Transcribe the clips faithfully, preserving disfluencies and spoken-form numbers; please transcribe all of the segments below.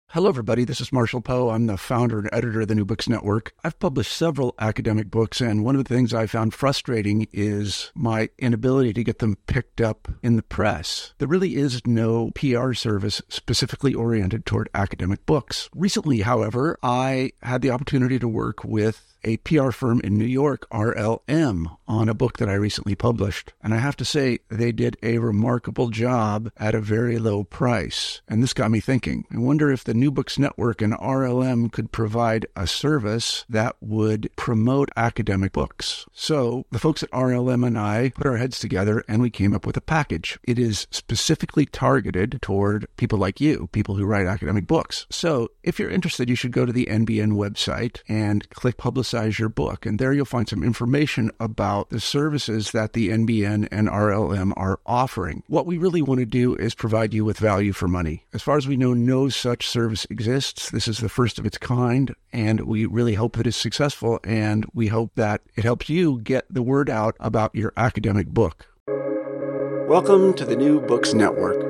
Hello, everybody. This is Marshall Poe. I'm the founder and editor of the New Books Network. I've published several academic books, and one of the things I found frustrating is my inability to get them picked up in the press. There really is no P R service specifically oriented toward academic books. Recently, however, I had the opportunity to work with a P R firm in New York, R L M, on a book that I recently published. And I have to say, they did a remarkable job at a very low price. And this got me thinking. I wonder if the New Books Network and R L M could provide a service that would promote academic books. So the folks at R L M and I put our heads together and we came up with a package. It is specifically targeted toward people like you, people who write academic books. So if you're interested, you should go to the N B N website and click Publicize your book. And there you'll find some information about the services that the N B N and R L M are offering. What we really want to do is provide you with value for money. As far as we know, no such service exists. This is the first of its kind, and we really hope that it's successful, and we hope that it helps you get the word out about your academic book. Welcome to the New Books Network.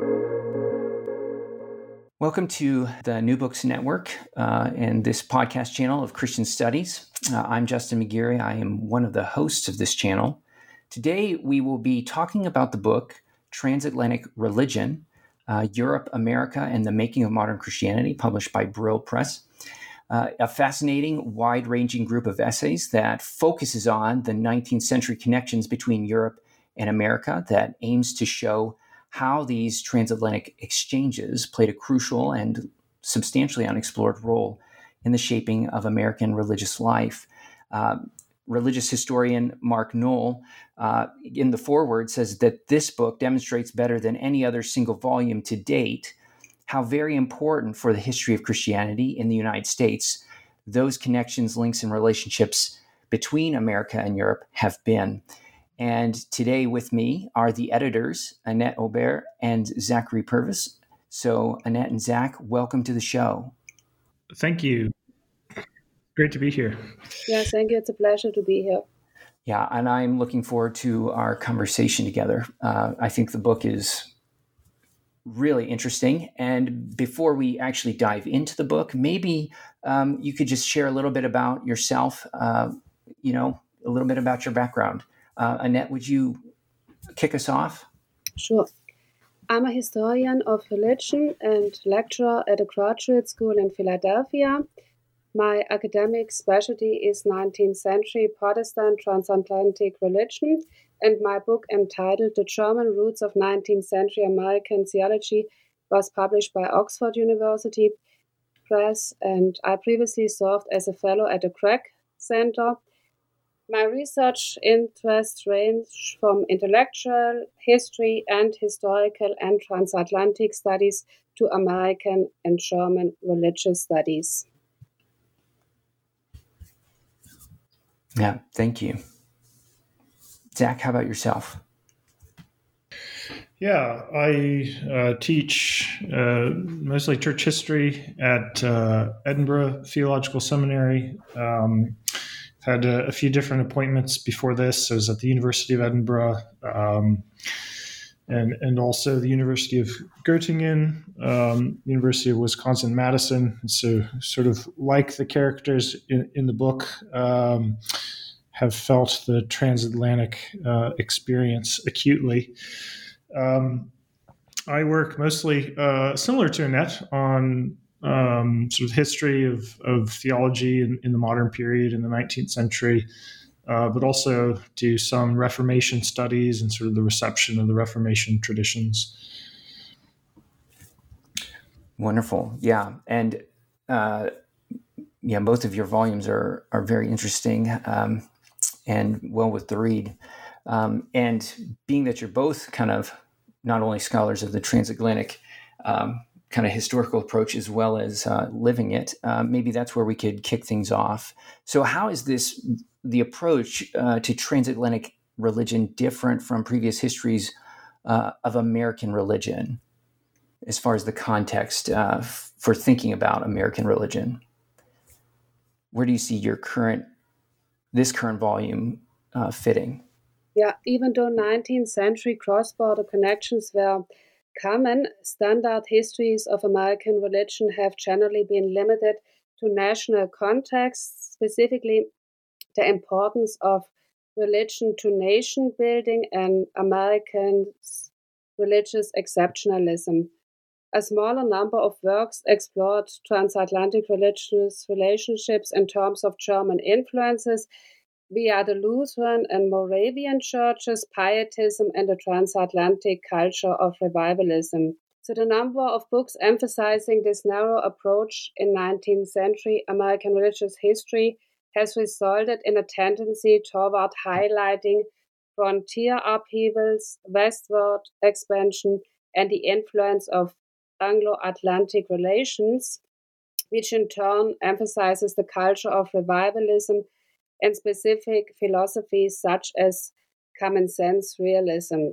Welcome to the New Books Network uh, and this podcast channel of Christian Studies. Uh, I'm Justin McGeary. I am one of the hosts of this channel. Today, we will be talking about the book Transatlantic Religion, uh, Europe, America, and the Making of Modern Christianity, published by Brill Press. Uh, a fascinating, wide-ranging group of essays that focuses on the nineteenth century connections between Europe and America, that aims to show how these transatlantic exchanges played a crucial and substantially unexplored role in the shaping of American religious life. Uh, religious historian Mark Noll, uh, in the foreword, says that this book demonstrates better than any other single volume to date how very important for the history of Christianity in the United States those connections, links, and relationships between America and Europe have been. And today with me are the editors, Annette Aubert and Zachary Purvis. So Annette and Zach, welcome to the show. Thank you. Great to be here. Yeah, thank you. It's a pleasure to be here. Yeah, and I'm looking forward to our conversation together. Uh, I think the book is really interesting. And before we actually dive into the book, maybe um, you could just share a little bit about yourself, uh, you know, a little bit about your background. Uh, Annette, would you kick us off? Sure. I'm a historian of religion and lecturer at a graduate school in Philadelphia. My academic specialty is nineteenth century Protestant transatlantic religion, and my book entitled The German Roots of nineteenth century American Theology was published by Oxford University Press, and I previously served as a fellow at the Craig Center. My research interests range from intellectual, history, and historical and transatlantic studies to American and German religious studies. Yeah, thank you. Zach, how about yourself? Yeah, I uh, teach uh, mostly church history at uh, Edinburgh Theological Seminary. Um, Had a, a few different appointments before this. I was at the University of Edinburgh um, and and also the University of Göttingen, um, University of Wisconsin-Madison. So sort of like the characters in, in the book, um, have felt the transatlantic uh, experience acutely. Um, I work mostly uh, similar to Annette on Um, sort of history of, of theology in, in the modern period in the nineteenth century, uh, but also do some Reformation studies and sort of the reception of the Reformation traditions. Wonderful. Yeah. And uh, yeah, both of your volumes are, are very interesting um, and well worth the read. Um, and being that you're both kind of not only scholars of the transatlantic um, kind of historical approach as well as uh, living it, uh, maybe that's where we could kick things off. So how is this, the approach uh, to transatlantic religion different from previous histories uh, of American religion as far as the context uh, f- for thinking about American religion? Where do you see your current, this current volume uh, fitting? Yeah, even though nineteenth century cross-border connections were common, standard histories of American religion have generally been limited to national contexts, specifically the importance of religion to nation building and Americans' religious exceptionalism. A smaller number of works explored transatlantic religious relationships in terms of German influences via the Lutheran and Moravian churches, pietism, and the transatlantic culture of revivalism. So the number of books emphasizing this narrow approach in nineteenth century American religious history has resulted in a tendency toward highlighting frontier upheavals, westward expansion, and the influence of Anglo-Atlantic relations, which in turn emphasizes the culture of revivalism and specific philosophies such as common sense realism.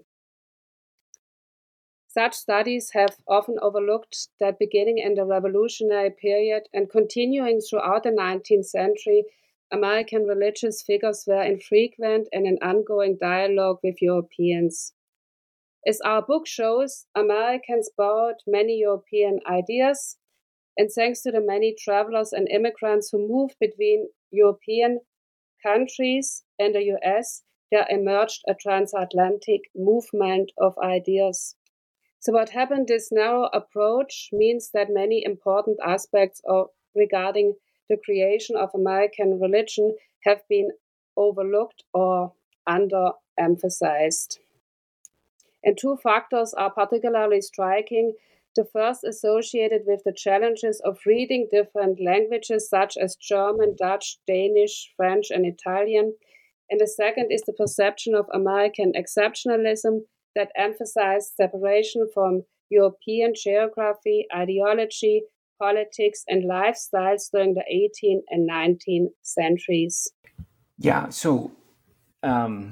Such studies have often overlooked that beginning in the Revolutionary period and continuing throughout the nineteenth century, American religious figures were infrequent and in ongoing dialogue with Europeans. As our book shows, Americans borrowed many European ideas, and thanks to the many travelers and immigrants who moved between European countries and the U S, there emerged a transatlantic movement of ideas. So what happened, this narrow approach means that many important aspects of regarding the creation of American religion have been overlooked or underemphasized. And two factors are particularly striking. The first associated with the challenges of reading different languages such as German, Dutch, Danish, French, and Italian. And the second is the perception of American exceptionalism that emphasized separation from European geography, ideology, politics, and lifestyles during the eighteenth and nineteenth centuries. Yeah, so um,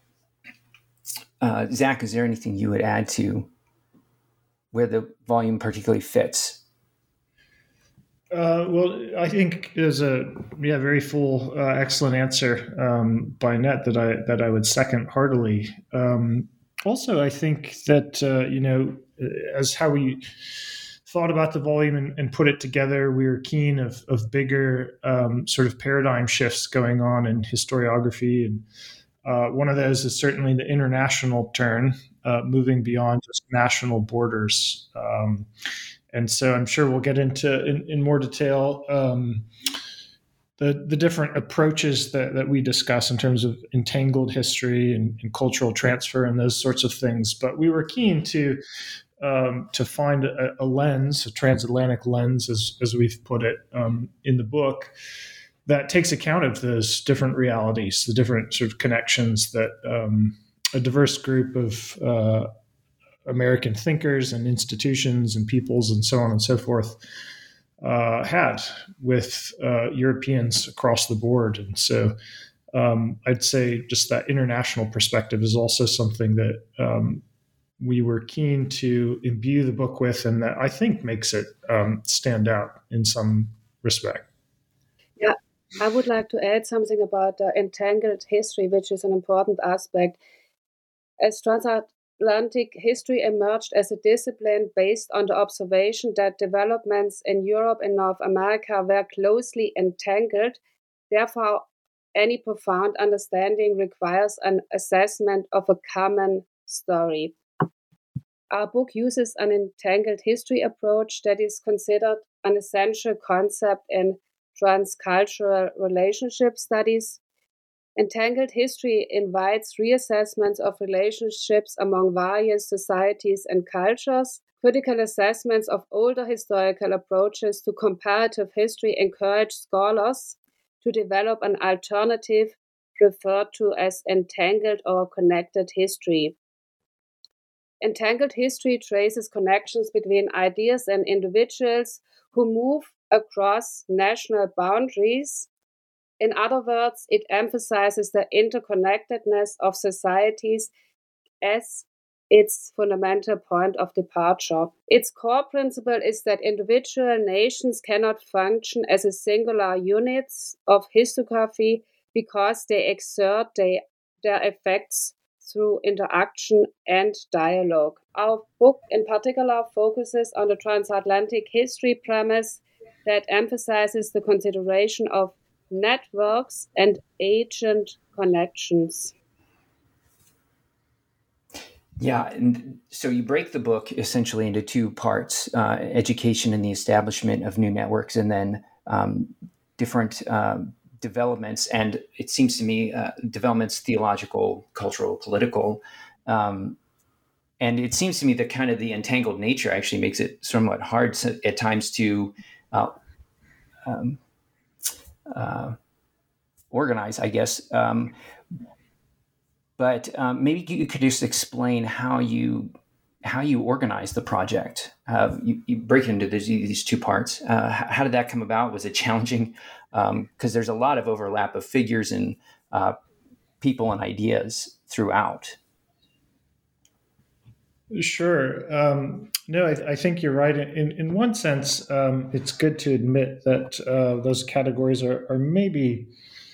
uh, Zach, is there anything you would add to where the volume particularly fits? Uh, well, I think there's a yeah very full, uh, excellent answer um, by Annette that I that I would second heartily. Um, also, I think that uh, you know as how we thought about the volume and, and put it together, we were keen of of bigger um, sort of paradigm shifts going on in historiography, and uh, one of those is certainly the international turn, uh, moving beyond just national borders. Um, And so I'm sure we'll get into in, in more detail um, the the different approaches that, that we discuss in terms of entangled history and, and cultural transfer and those sorts of things. But we were keen to um, to find a, a lens, a transatlantic lens, as as we've put it um, in the book, that takes account of those different realities, the different sort of connections that um, a diverse group of uh, American thinkers and institutions and peoples and so on and so forth uh, had with uh, Europeans across the board. And so um, I'd say just that international perspective is also something that um, we were keen to imbue the book with, and that I think makes it um, stand out in some respect. Yeah, I would like to add something about the entangled history, which is an important aspect. As transat Atlantic history emerged as a discipline based on the observation that developments in Europe and North America were closely entangled. Therefore, any profound understanding requires an assessment of a common story. Our book uses an entangled history approach that is considered an essential concept in transcultural relationship studies. Entangled history invites reassessments of relationships among various societies and cultures. Critical assessments of older historical approaches to comparative history encourage scholars to develop an alternative referred to as entangled or connected history. Entangled history traces connections between ideas and individuals who move across national boundaries. In other words, it emphasizes the interconnectedness of societies as its fundamental point of departure. Its core principle is that individual nations cannot function as a singular units of historiography because they exert they, their effects through interaction and dialogue. Our book in particular focuses on the transatlantic history premise that emphasizes the consideration of networks and agent connections. Yeah, and so you break the book essentially into two parts, uh, education and the establishment of new networks, and then um, different um, developments, and it seems to me uh, developments theological, cultural, political. Um, and it seems to me that kind of the entangled nature actually makes it somewhat hard to, at times to uh, um, uh, organize, I guess. Um, but um, maybe you could just explain how you how you organize the project. Uh, you, you break it into these, these two parts. Uh, how did that come about? Was it challenging? Because um, there's a lot of overlap of figures and uh, people and ideas throughout. Sure. Um, no, I, I think you're right. In in one sense, um, it's good to admit that uh, those categories are, are maybe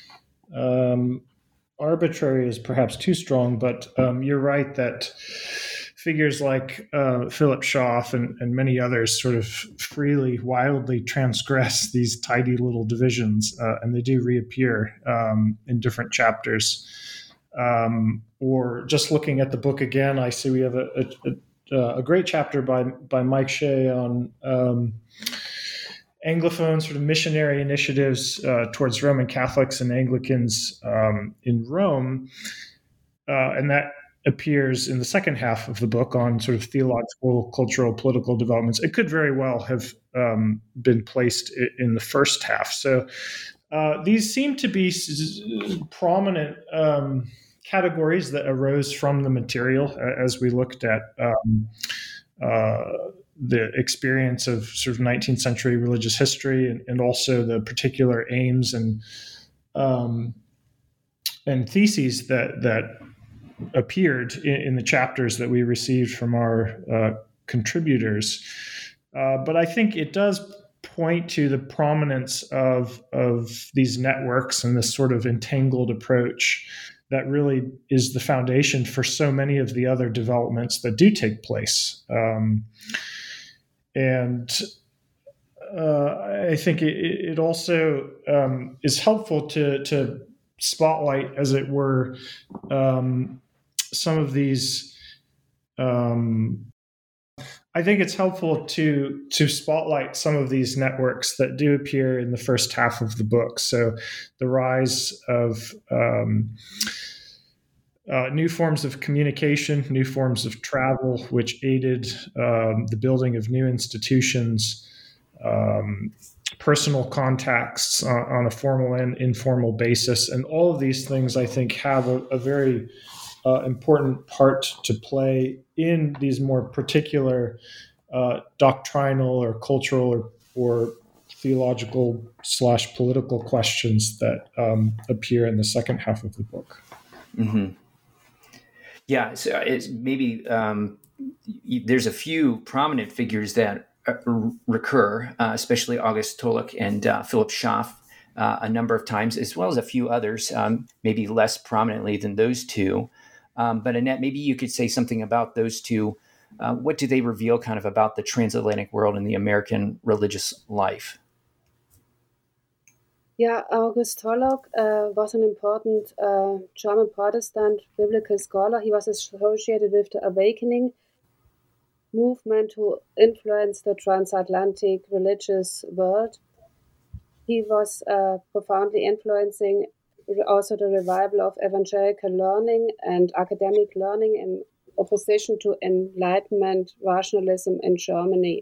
um, arbitrary is perhaps too strong, but um, you're right that figures like uh, Philip Schaff and, and many others sort of freely, wildly transgress these tidy little divisions, uh, and they do reappear um, in different chapters. Um, or just looking at the book again, I see we have a, a, a great chapter by by Mike Shea on um, Anglophone sort of missionary initiatives uh, towards Roman Catholics and Anglicans um, in Rome, uh, and that appears in the second half of the book on sort of theological, cultural, political developments. It could very well have um, been placed in the first half. So uh, these seem to be prominent um, categories that arose from the material as we looked at um, uh, the experience of sort of nineteenth century religious history and, and also the particular aims and um, and theses that that appeared in, in the chapters that we received from our uh, contributors. Uh, but I think it does point to the prominence of, of these networks and this sort of entangled approach that really is the foundation for so many of the other developments that do take place. Um, and uh, I think it, it also um, is helpful to, to spotlight, as it were, um, some of these. Um, I think it's helpful to to spotlight some of these networks that do appear in the first half of the book. So, the rise of um, uh, new forms of communication, new forms of travel, which aided um, the building of new institutions. Um, personal contacts on, on a formal and informal basis. And all of these things, I think, have a, a very uh, important part to play in these more particular uh, doctrinal or cultural or, or theological slash political questions that um, appear in the second half of the book. Mm-hmm. Yeah, so it's maybe um, there's a few prominent figures that recur, uh, especially August Tollock and uh, Philip Schaff uh, a number of times, as well as a few others, um, maybe less prominently than those two. Um, but Annette, maybe you could say something about those two. Uh, what do they reveal kind of about the transatlantic world and the American religious life? Yeah, August Tollock uh, was an important uh, German Protestant biblical scholar. He was associated with the Awakening movement who influenced the transatlantic religious world. He was uh, profoundly influencing also the revival of evangelical learning and academic learning in opposition to Enlightenment rationalism in Germany.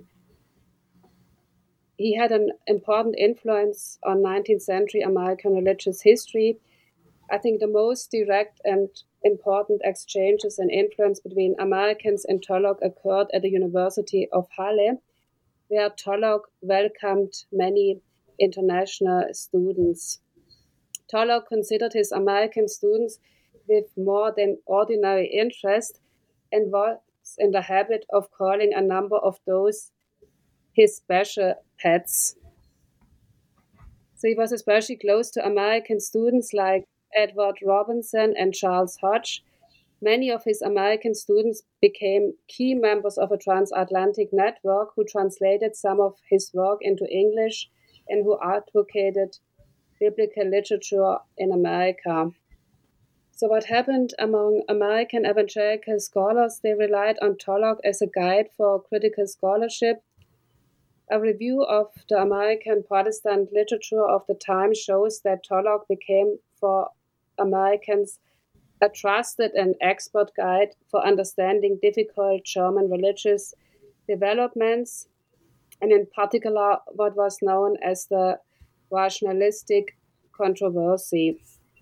He had an important influence on nineteenth century American religious history. I think the most direct and important exchanges and influence between Americans and Tollock occurred at the University of Halle, where Tollock welcomed many international students. Tollock considered his American students with more than ordinary interest and was in the habit of calling a number of those his special pets. So he was especially close to American students like Edward Robinson and Charles Hodge, Many of his American students became key members of a transatlantic network who translated some of his work into English and who advocated biblical literature in America. So what happened among American evangelical scholars? They relied on Tullock as a guide for critical scholarship. A review of the American Protestant literature of the time shows that Tullock became, for Americans, a trusted and expert guide for understanding difficult German religious developments, and in particular what was known as the rationalistic controversy.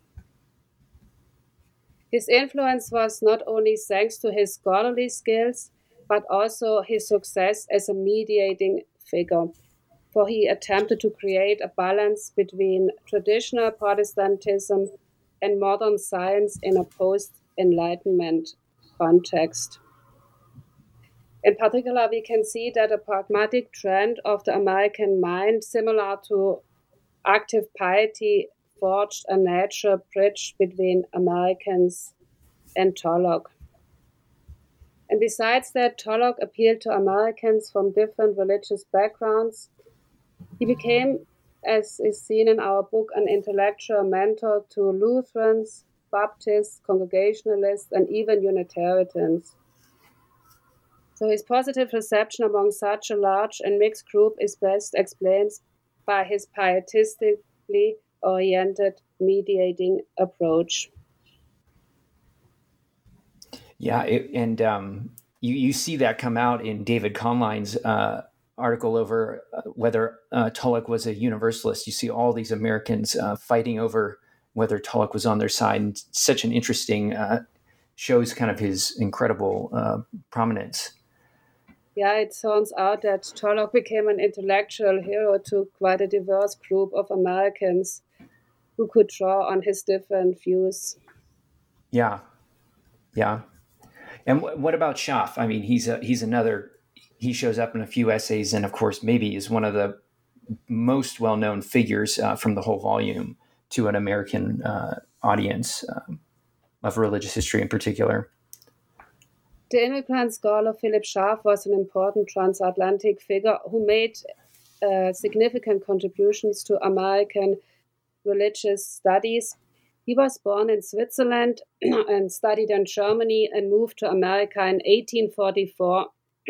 His influence was not only thanks to his scholarly skills, but also his success as a mediating figure, for he attempted to create a balance between traditional Protestantism and modern science in a post-Enlightenment context. In particular, we can see that a pragmatic trend of the American mind, similar to active piety, forged a natural bridge between Americans and Tullock. And besides that, Tullock appealed to Americans from different religious backgrounds. He became, as is seen in our book, an intellectual mentor to Lutherans, Baptists, Congregationalists, and even Unitarians. So his positive reception among such a large and mixed group is best explained by his pietistically oriented mediating approach. Yeah, it, and um, you, you see that come out in David Conline's uh, article over uh, whether uh, Tullock was a universalist. You see all these Americans uh, fighting over whether Tullock was on their side, and such an interesting, uh, shows kind of his incredible uh, prominence. Yeah, it turns out that Tullock became an intellectual hero to quite a diverse group of Americans who could draw on his different views. Yeah, yeah. And w- what about Schaff? I mean, he's a, he's another. He shows up in a few essays, and of course, maybe is one of the most well-known figures uh, from the whole volume to an American uh, audience um, of religious history in particular. The immigrant scholar Philip Schaff was an important transatlantic figure who made uh, significant contributions to American religious studies. He was born in Switzerland and studied in Germany and moved to America in eighteen forty-four,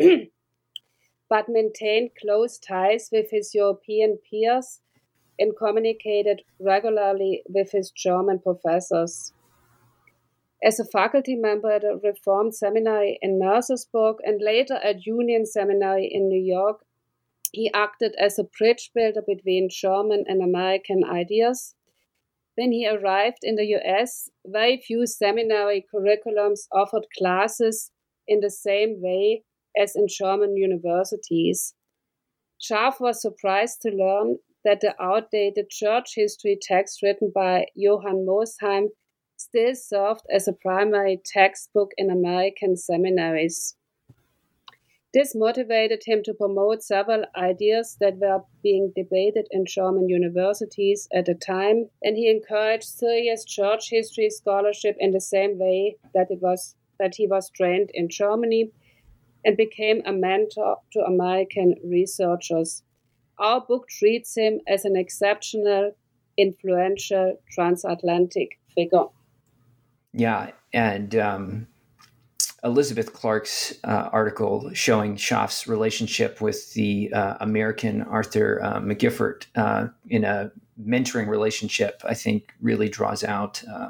but maintained close ties with his European peers and communicated regularly with his German professors. As a faculty member at a Reformed seminary in Mercersburg and later at Union Seminary in New York, he acted as a bridge builder between German and American ideas. When he arrived in the U S, very few seminary curriculums offered classes in the same way as in German universities. Schaff was surprised to learn that the outdated church history text written by Johann Mosheim still served as a primary textbook in American seminaries. This motivated him to promote several ideas that were being debated in German universities at the time, and he encouraged serious church history scholarship in the same way that it was that he was trained in Germany, and became a mentor to American researchers. Our book treats him as an exceptional, influential transatlantic figure. Yeah, and um, Elizabeth Clark's uh, article showing Schaff's relationship with the uh, American Arthur uh, McGiffert uh, in a mentoring relationship, I think, really draws out uh,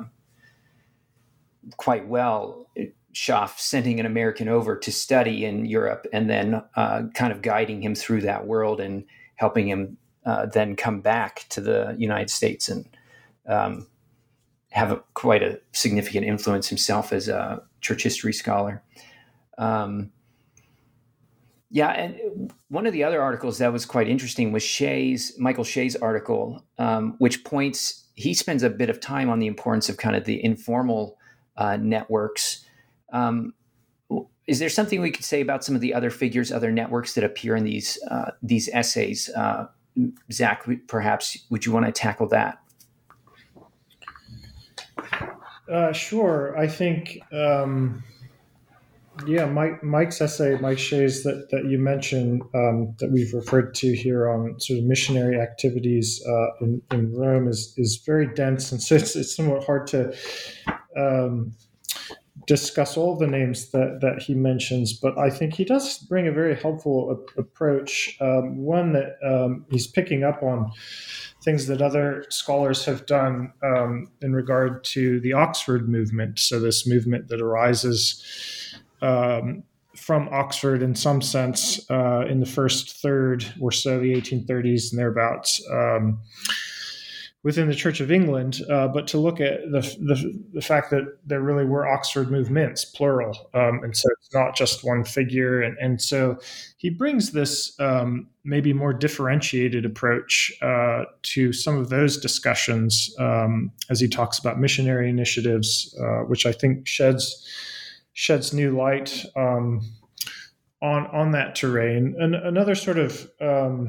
quite well Schaff sending an American over to study in Europe and then uh, kind of guiding him through that world and helping him uh, then come back to the United States and um, have a, quite a significant influence himself as a church history scholar. Um, yeah, and one of the other articles that was quite interesting was Shea's, Michael Shea's article, um, which points, he spends a bit of time on the importance of kind of the informal uh, networks. Um, is there something we could say about some of the other figures, other networks that appear in these uh, these essays? Uh, Zach, perhaps, would you want to tackle that? Uh, sure. I think, um, yeah, Mike, Mike's essay, Mike Shea's that, that you mentioned, um, that we've referred to here on sort of missionary activities uh, in, in Rome is, is very dense. And so it's, it's somewhat hard to um, discuss all the names that, that he mentions. But I think he does bring a very helpful a- approach, um, one that um, he's picking up on things that other scholars have done um, in regard to the Oxford movement. So this movement that arises um, from Oxford in some sense uh, in the first third or so, the eighteen thirties and thereabouts, um, within the Church of England, uh, but to look at the, the the fact that there really were Oxford movements, plural, um, and so it's not just one figure. And, and so he brings this um, maybe more differentiated approach uh, to some of those discussions um, as he talks about missionary initiatives, uh, which I think sheds sheds new light um, on on that terrain. And another sort of um,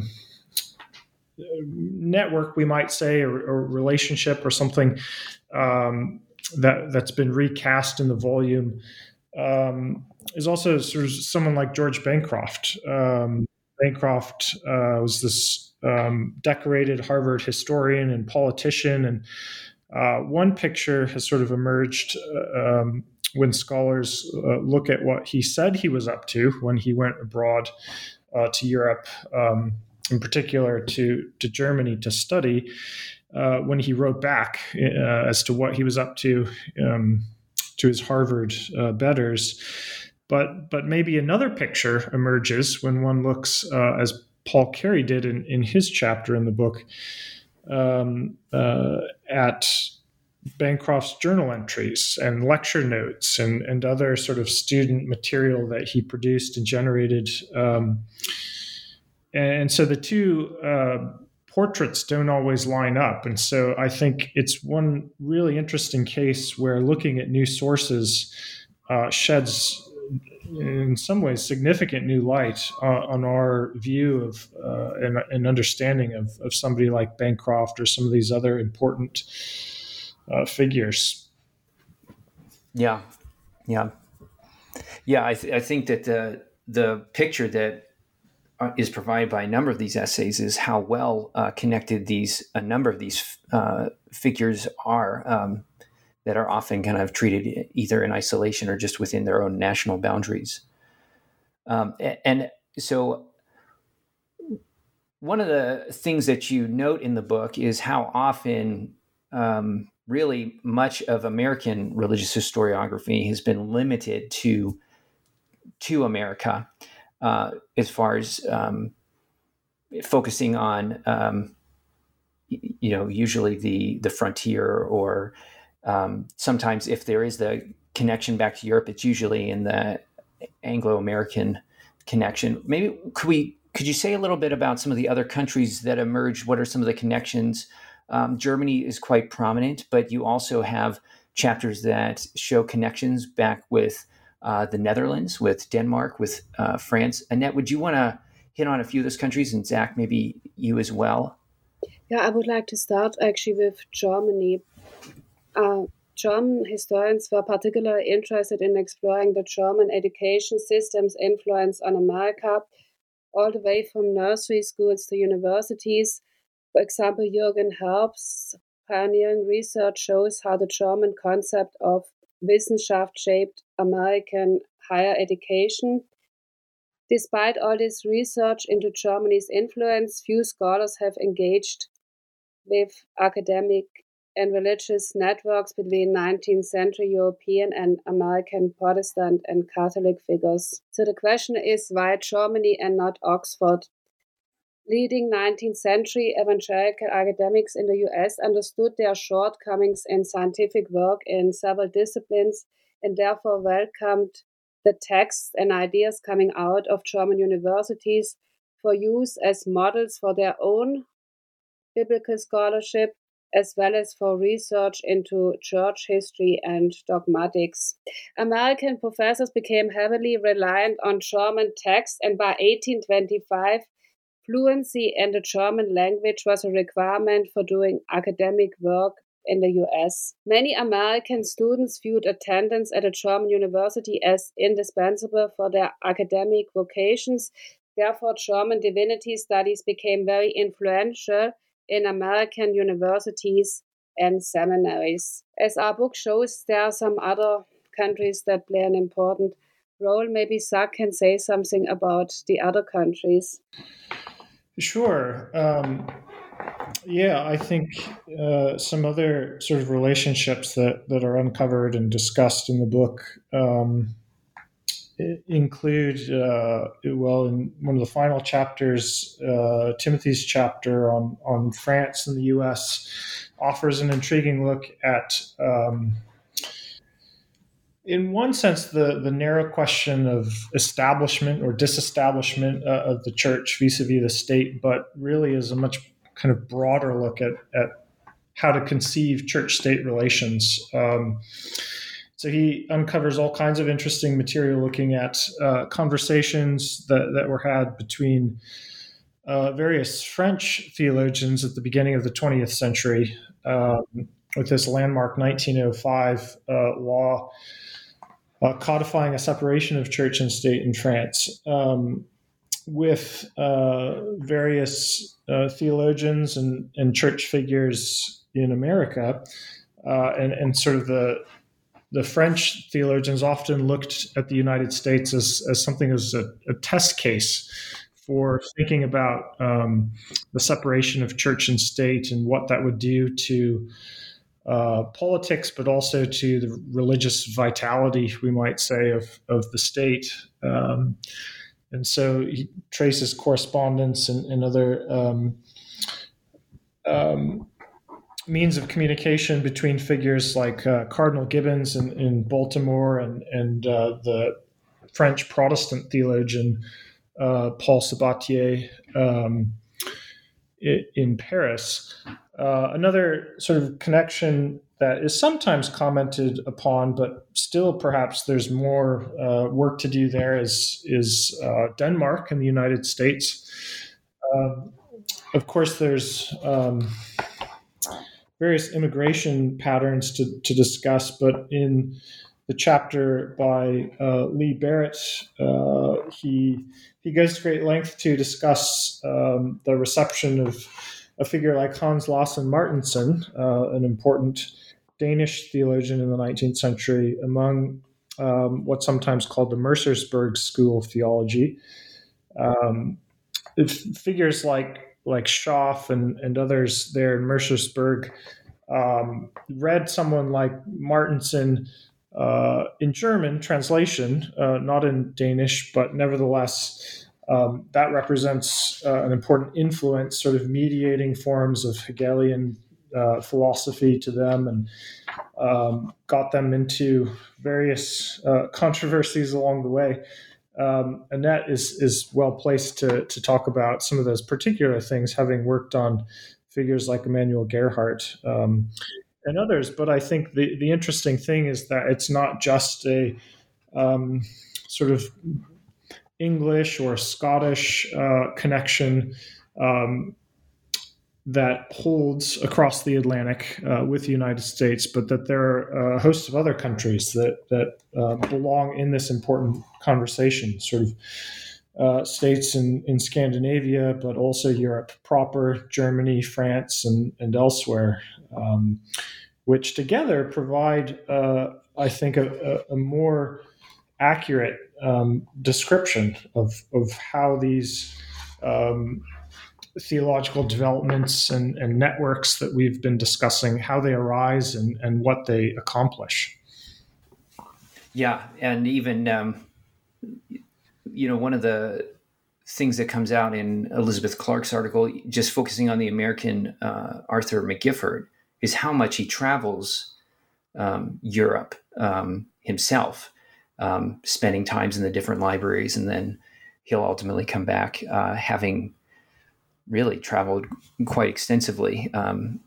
network, we might say, or, or relationship or something um, that that's been recast in the volume um, is also sort of someone like George Bancroft. Um, Bancroft uh, was this um, decorated Harvard historian and politician, and uh, one picture has sort of emerged uh, um, when scholars uh, look at what he said he was up to when he went abroad uh, to Europe. Um, in particular to, to Germany to study, uh, when he wrote back uh, as to what he was up to um, to his Harvard uh, betters. But but maybe another picture emerges when one looks, uh, as Paul Carey did in, in his chapter in the book, um, uh, at Bancroft's journal entries and lecture notes and, and other sort of student material that he produced and generated. Um, And so the two uh, portraits don't always line up. And so I think it's one really interesting case where looking at new sources uh, sheds, in some ways, significant new light uh, on our view of uh, and, and understanding of, of somebody like Bancroft or some of these other important uh, figures. Yeah, yeah, yeah. I, th- I think that the the picture that is provided by a number of these essays is how well uh, connected these a number of these uh, figures are um, that are often kind of treated either in isolation or just within their own national boundaries. Um, and so one of the things that you note in the book is how often um, really much of American religious historiography has been limited to to America. Uh, as far as um, focusing on, um, you know, usually the the frontier, or um, sometimes if there is the connection back to Europe, it's usually in the Anglo-American connection. Maybe could we could you say a little bit about some of the other countries that emerged? What are some of the connections? Um, Germany is quite prominent, but you also have chapters that show connections back with Uh, the Netherlands, with Denmark, with uh, France. Annette, would you want to hit on a few of those countries, and Zach, maybe you as well? Yeah, I would like to start actually with Germany. Uh, German historians were particularly interested in exploring the German education system's influence on America, all the way from nursery schools to universities. For example, Jürgen Herbst's pioneering research shows how the German concept of Wissenschaft shaped American higher education. Despite all this research into Germany's influence, few scholars have engaged with academic and religious networks between nineteenth century European and American Protestant and Catholic figures. So the question is, why Germany and not Oxford? Leading nineteenth century evangelical academics in the U S understood their shortcomings in scientific work in several disciplines and therefore welcomed the texts and ideas coming out of German universities for use as models for their own biblical scholarship, as well as for research into church history and dogmatics. American professors became heavily reliant on German texts, and by eighteen twenty-five, fluency in the German language was a requirement for doing academic work in the U S. Many American students viewed attendance at a German university as indispensable for their academic vocations. Therefore, German divinity studies became very influential in American universities and seminaries. As our book shows, there are some other countries that play an important role. Maybe Zach can say something about the other countries. Sure. Um, yeah, I think uh, some other sort of relationships that, that are uncovered and discussed in the book um, include, uh, well, in one of the final chapters, uh, Timothy's chapter on, on France and the U S offers an intriguing look at, um, in one sense, the, the narrow question of establishment or disestablishment uh, of the church vis-a-vis the state, but really is a much kind of broader look at, at how to conceive church-state relations. Um, so he uncovers all kinds of interesting material looking at uh, conversations that, that were had between uh, various French theologians at the beginning of the twentieth century um, with this landmark nineteen oh five uh, law uh, codifying a separation of church and state in France, um, with uh, various uh, theologians and, and church figures in America, uh, and, and sort of the the French theologians often looked at the United States as, as something as a, a test case for thinking about um, the separation of church and state and what that would do to uh, politics, but also to the religious vitality, we might say, of, of the state. Um, and so he traces correspondence and, and other um, um, means of communication between figures like uh, Cardinal Gibbons in, in Baltimore and, and uh, the French Protestant theologian uh, Paul Sabatier um, in Paris. Uh, another sort of connection that is sometimes commented upon, but still perhaps there's more uh, work to do there is, is uh, Denmark and the United States. Um, of course, there's um, various immigration patterns to, to discuss, but in the chapter by uh, Lee Barrett, uh, he he goes to great length to discuss um, the reception of a figure like Hans Lassen Martensen, uh, an important Danish theologian in the nineteenth century, among um, what's sometimes called the Mercersburg School of Theology. Um, figures like like Schaff and, and others there in Mercersburg, um, read someone like Martensen uh, in German translation, uh, not in Danish, but nevertheless, um, that represents uh, an important influence, sort of mediating forms of Hegelian uh, philosophy to them, and um, got them into various uh, controversies along the way. Um, Annette is is well placed to to talk about some of those particular things, having worked on figures like Emmanuel Gerhardt um, and others. But I think the the interesting thing is that it's not just a um, sort of English or Scottish uh, connection um, that holds across the Atlantic uh, with the United States, but that there are a host of other countries that that uh, belong in this important conversation, sort of uh, states in, in Scandinavia, but also Europe proper, Germany, France, and, and elsewhere, um, which together provide, uh, I think, a, a more accurate um, description of, of how these um, theological developments and, and networks that we've been discussing, how they arise and, and what they accomplish. Yeah, and even, um, you know, one of the things that comes out in Elizabeth Clark's article, just focusing on the American uh, Arthur McGifford, is how much he travels um, Europe um, himself, um, spending times in the different libraries, and then he'll ultimately come back uh, having really traveled quite extensively, um,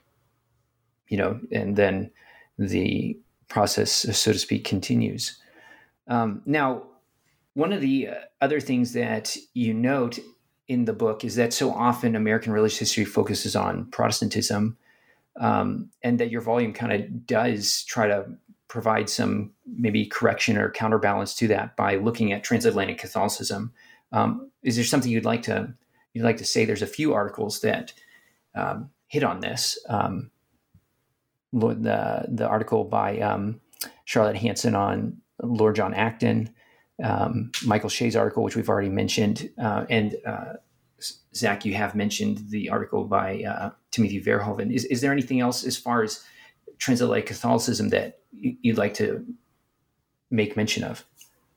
you know, and then the process, so to speak, continues. Um, now, one of the other things that you note in the book is that so often American religious history focuses on Protestantism, um, and that your volume kind of does try to provide some maybe correction or counterbalance to that by looking at transatlantic Catholicism. Um, is there something you'd like to you'd like to say? There's a few articles that um, hit on this. Um, the the article by um, Charlotte Hanson on Lord John Acton, um, Michael Shea's article, which we've already mentioned, uh, and uh, Zach, you have mentioned the article by uh, Timothy Verhoeven. Is is there anything else as far as transatlantic Catholicism that you'd like to make mention of?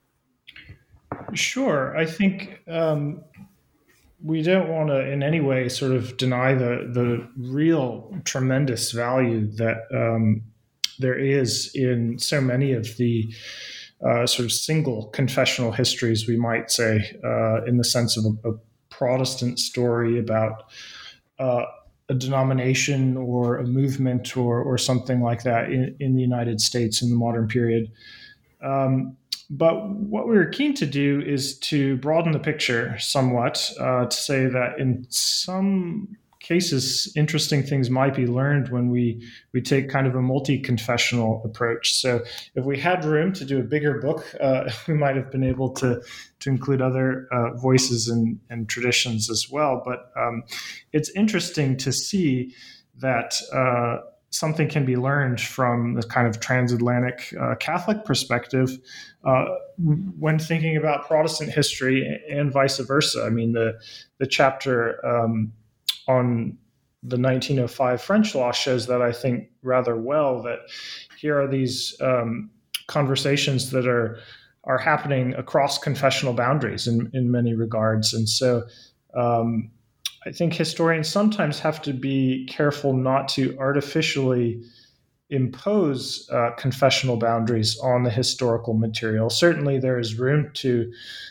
Sure. I think um, we don't want to in any way sort of deny the, the real tremendous value that um, there is in so many of the uh, sort of single confessional histories, we might say, uh, in the sense of a, a Protestant story about uh, a denomination or a movement or, or something like that in, in the United States in the modern period. Um, but what we were keen to do is to broaden the picture somewhat, uh, to say that in some cases, interesting things might be learned when we, we take kind of a multi-confessional approach. So if we had room to do a bigger book, uh, we might have been able to, to include other uh, voices and, and traditions as well. But um, it's interesting to see that uh, something can be learned from the kind of transatlantic uh, Catholic perspective uh, when thinking about Protestant history and vice versa. I mean, the, the chapter um, on the nineteen oh five French law shows that, I think, rather well, that here are these um, conversations that are are happening across confessional boundaries in, in many regards. And so um, I think historians sometimes have to be careful not to artificially impose uh, confessional boundaries on the historical material. Certainly there is room to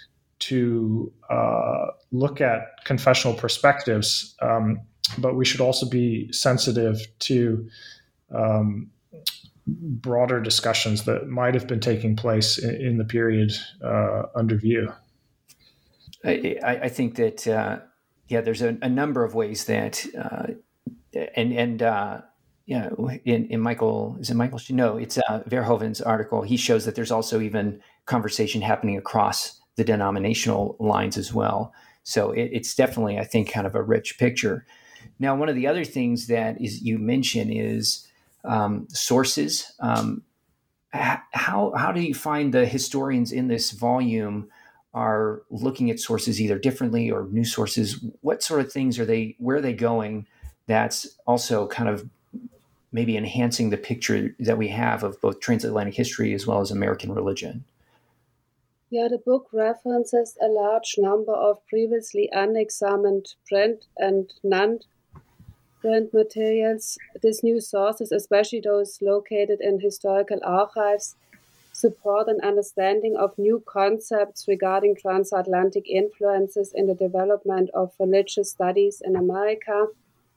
to uh, look at confessional perspectives, um, but we should also be sensitive to um, broader discussions that might have been taking place in, in the period uh, under view. I, I think that, uh, yeah, there's a, a number of ways that, uh, and, and uh, yeah, in, in Michael, is it Michael? No, it's uh, Verhoeven's article. He shows that there's also even conversation happening across the denominational lines as well. So it, it's definitely, I think, kind of a rich picture. Now, one of the other things that is you mention is um, sources. Um, how how do you find the historians in this volume are looking at sources either differently or new sources? What sort of things are they? Where are they going? That's also kind of maybe enhancing the picture that we have of both transatlantic history as well as American religion. Yeah, the book references a large number of previously unexamined print and non-print materials. These new sources, especially those located in historical archives, support an understanding of new concepts regarding transatlantic influences in the development of religious studies in America.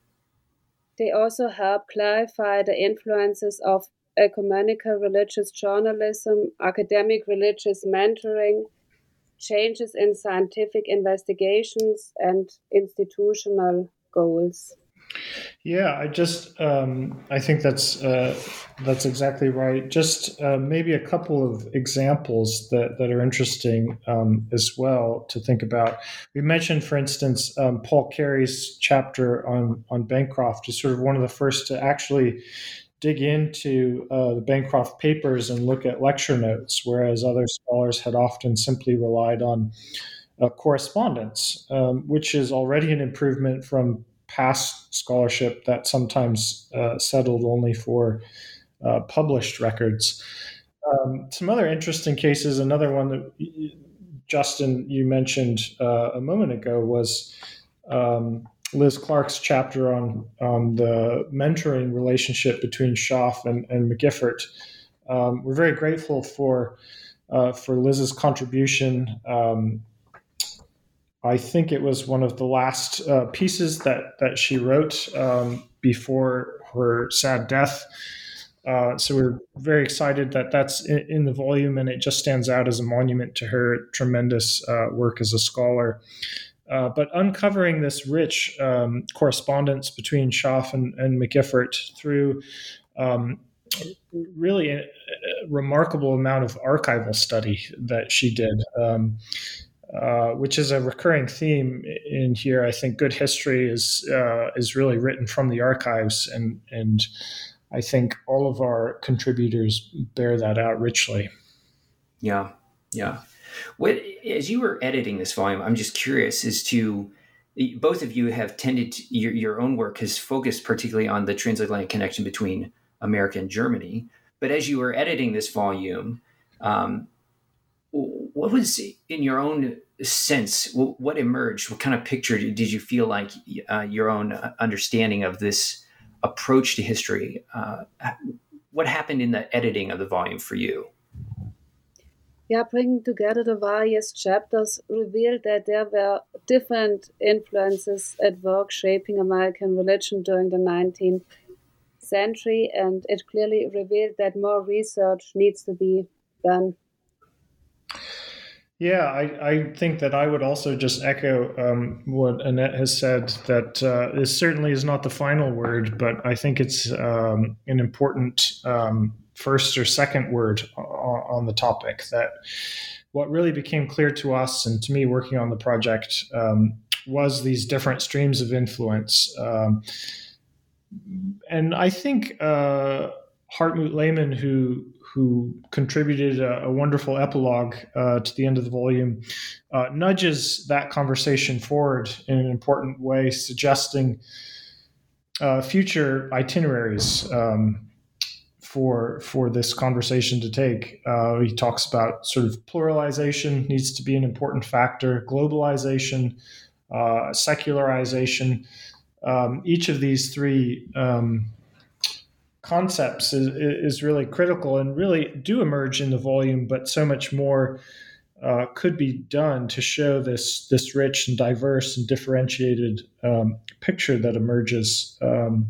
They also help clarify the influences of ecumenical religious journalism, academic religious mentoring, changes in scientific investigations, and institutional goals. Yeah, I just um, I think that's uh, that's exactly right. Just uh, maybe a couple of examples that, that are interesting um, as well to think about. We mentioned, for instance, um, Paul Carey's chapter on on Bancroft is sort of one of the first to actually dig into uh, the Bancroft papers and look at lecture notes, whereas other scholars had often simply relied on uh, correspondence, um, which is already an improvement from past scholarship that sometimes uh, settled only for uh, published records. Um, some other interesting cases, another one that Justin, you mentioned uh, a moment ago was um, Liz Clark's chapter on, on the mentoring relationship between Schaff and, and McGiffert. Um, we're very grateful for, uh, for Liz's contribution. Um, I think it was one of the last uh, pieces that, that she wrote um, before her sad death. Uh, so we're very excited that that's in, in the volume, and it just stands out as a monument to her tremendous uh, work as a scholar. Uh, but uncovering this rich um, correspondence between Schaff and, and McGiffert through um, really a, a remarkable amount of archival study that she did, um, uh, which is a recurring theme in here. I think good history is uh, is really written from the archives, and and I think all of our contributors bear that out richly. Yeah, yeah. What, as you were editing this volume, I'm just curious as to, both of you have tended to, your, your own work has focused particularly on the transatlantic connection between America and Germany. But as you were editing this volume, um, what was, in your own sense, what emerged? What kind of picture did you feel like uh, your own understanding of this approach to history? Uh, what happened in the editing of the volume for you? Yeah, bringing together the various chapters revealed that there were different influences at work shaping American religion during the nineteenth century, and it clearly revealed that more research needs to be done. Yeah, I, I think that I would also just echo um, what Annette has said, that uh, this certainly is not the final word, but I think it's um, an important um, first or second word on, on the topic. That what really became clear to us and to me working on the project um, was these different streams of influence. Um, and I think uh, Hartmut Lehmann, who who contributed a, a wonderful epilogue uh, to the end of the volume, uh, nudges that conversation forward in an important way, suggesting uh, future itineraries um, for for this conversation to take. Uh, he talks about sort of pluralization needs to be an important factor, globalization, uh, secularization. Um, each of these three um, concepts is, is really critical and really do emerge in the volume, but so much more uh, could be done to show this this rich and diverse and differentiated um, picture that emerges. Um,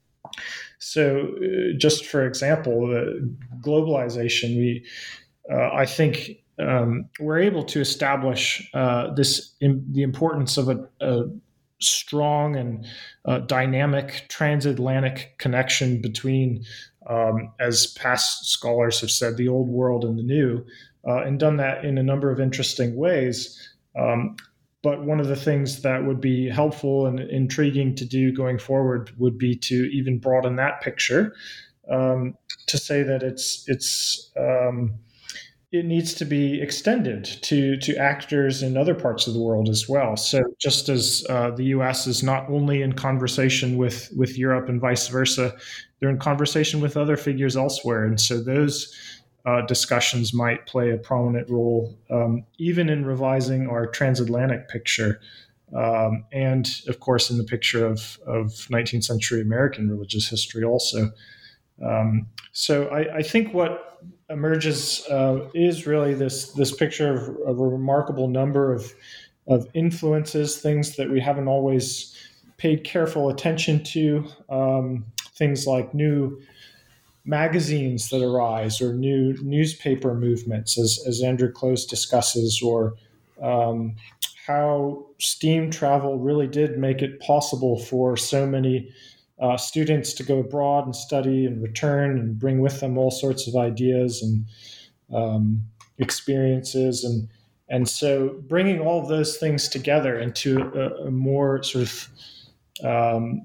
so, uh, just for example, uh, globalization, we uh, I think um, we're able to establish uh, this in, the importance of a, a strong and uh, dynamic transatlantic connection between, um, as past scholars have said, the old world and the new, uh, and done that in a number of interesting ways. Um, but one of the things that would be helpful and intriguing to do going forward would be to even broaden that picture, um, to say that it's it's um, it needs to be extended to, to actors in other parts of the world as well. So just as uh, the U S is not only in conversation with, with Europe and vice versa, they're in conversation with other figures elsewhere. And so those uh, discussions might play a prominent role, um, even in revising our transatlantic picture. Um, and of course, in the picture of, of nineteenth century American religious history also. Um, so I, I think what emerges uh, is really this this picture of, of a remarkable number of of influences, things that we haven't always paid careful attention to, um, things like new magazines that arise or new newspaper movements, as, as Andrew Close discusses, or um, how steam travel really did make it possible for so many Uh, students to go abroad and study and return and bring with them all sorts of ideas and um, experiences. And and so bringing all of those things together into a, a more sort of um,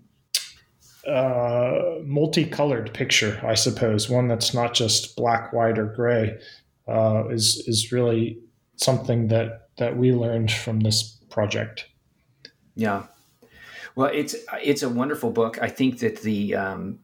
uh, multicolored picture, I suppose, one that's not just black, white, or gray, uh, is is really something that, that we learned from this project. Yeah. Well, it's it's a wonderful book. I think that the um,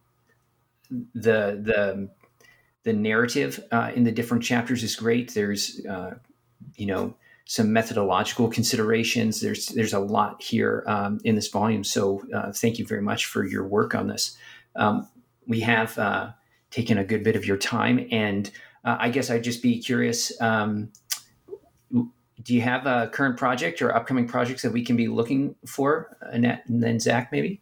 the the the narrative uh, in the different chapters is great. There's uh, you know some methodological considerations. There's there's a lot here um, in this volume. So uh, thank you very much for your work on this. Um, we have uh, taken a good bit of your time, and uh, I guess I'd just be curious. Um, Do you have a current project or upcoming projects that we can be looking for, Annette, and then Zach, maybe?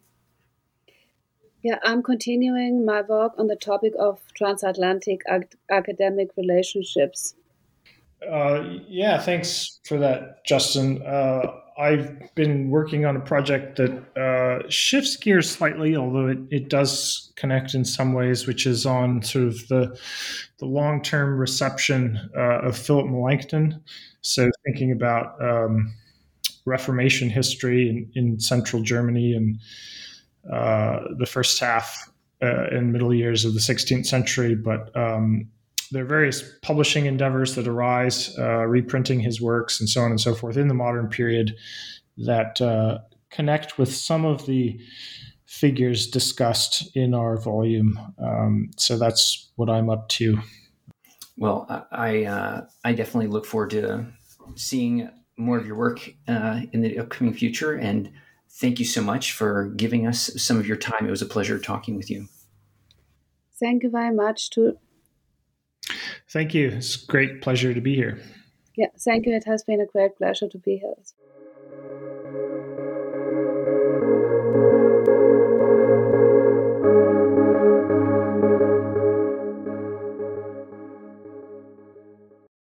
Yeah, I'm continuing my work on the topic of transatlantic ac- academic relationships. Uh, yeah, thanks for that, Justin. Uh, I've been working on a project that uh, shifts gears slightly, although it, it does connect in some ways, which is on sort of the the long-term reception uh, of Philip Melanchthon. So thinking about um, Reformation history in, in central Germany and uh, the first half uh, and middle years of the sixteenth century, but um, there are various publishing endeavors that arise, uh, reprinting his works and so on and so forth in the modern period that uh, connect with some of the figures discussed in our volume. Um, so that's what I'm up to. Well, I uh, I definitely look forward to seeing more of your work uh, in the upcoming future. And thank you so much for giving us some of your time. It was a pleasure talking with you. Thank you very much too. Thank you. It's a great pleasure to be here. Yeah, thank you. It has been a great pleasure to be here.